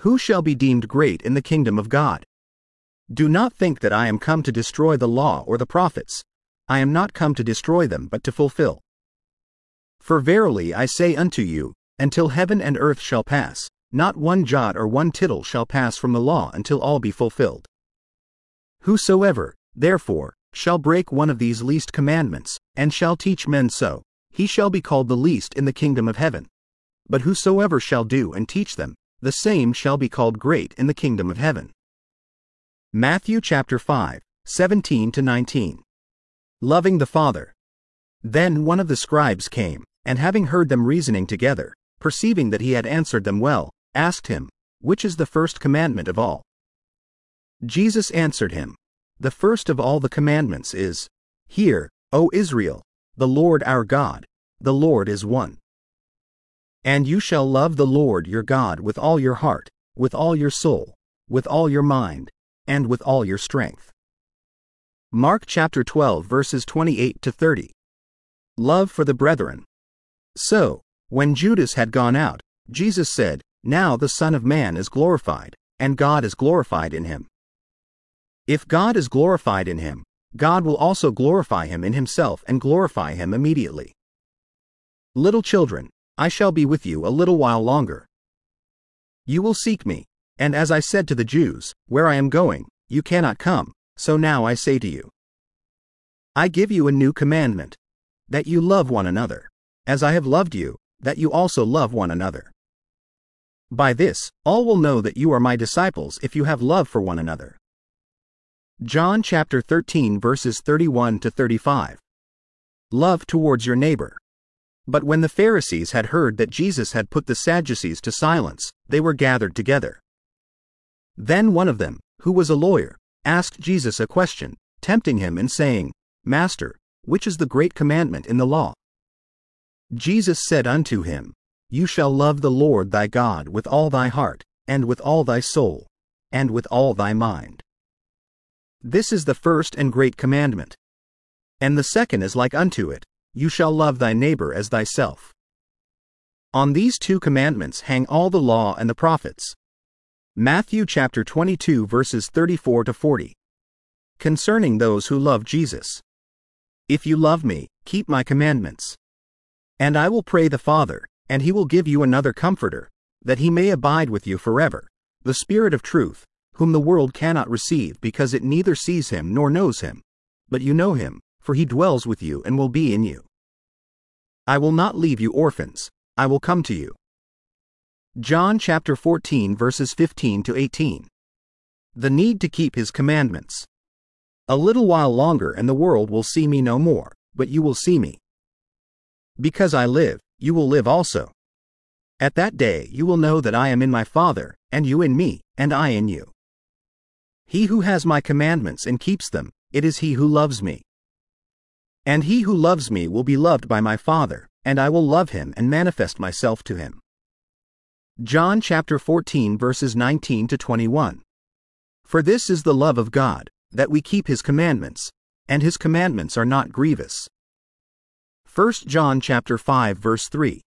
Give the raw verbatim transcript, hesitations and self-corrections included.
Who shall be deemed great in the kingdom of God? Do not think that I am come to destroy the law or the prophets. I am not come to destroy them but to fulfill. For verily I say unto you, until heaven and earth shall pass, not one jot or one tittle shall pass from the law until all be fulfilled. Whosoever, therefore, shall break one of these least commandments, and shall teach men so, he shall be called the least in the kingdom of heaven. But whosoever shall do and teach them, the same shall be called great in the kingdom of heaven. Matthew chapter five, seventeen to nineteen. Loving the Father. Then one of the scribes came, and having heard them reasoning together, perceiving that he had answered them well, asked him, Which is the first commandment of all? Jesus answered him, The first of all the commandments is, Hear, O Israel, the Lord our God, the Lord is one. And you shall love the Lord your God with all your heart, with all your soul, with all your mind, and with all your strength. Mark chapter twelve verses twenty-eight to thirty. Love for the brethren. So, when Judas had gone out, Jesus said, Now the Son of Man is glorified, and God is glorified in him. If God is glorified in him, God will also glorify him in himself and glorify him immediately. Little children, I shall be with you a little while longer. You will seek me, and as I said to the Jews, Where I am going, you cannot come, so now I say to you. I give you a new commandment, that you love one another, as I have loved you, that you also love one another. By this, all will know that you are my disciples if you have love for one another. John chapter thirteen verses thirty-one to thirty-five. Love towards your neighbor. But when the Pharisees had heard that Jesus had put the Sadducees to silence, they were gathered together. Then one of them, who was a lawyer, asked Jesus a question, tempting him and saying, Master, which is the great commandment in the law? Jesus said unto him, You shall love the Lord thy God with all thy heart, and with all thy soul, and with all thy mind. This is the first and great commandment. And the second is like unto it, You shall love thy neighbor as thyself. On these two commandments hang all the law and the prophets. Matthew chapter twenty-two verses thirty-four to forty. Concerning those who love Jesus. If you love me, keep my commandments. And I will pray the Father, and he will give you another Comforter, that he may abide with you forever, the Spirit of truth, whom the world cannot receive because it neither sees him nor knows him. But you know him, for he dwells with you and will be in you. I will not leave you orphans, I will come to you. John chapter fourteen verses fifteen to eighteen. The need to keep his commandments. A little while longer and the world will see me no more, but you will see me. Because I live, you will live also. At that day you will know that I am in my Father, and you in me, and I in you. He who has my commandments and keeps them, it is he who loves me. And he who loves me will be loved by my Father, and I will love him and manifest myself to him. John chapter fourteen verses nineteen to twenty-one. For this is the love of God, that we keep his commandments, and his commandments are not grievous. First John chapter five verse three.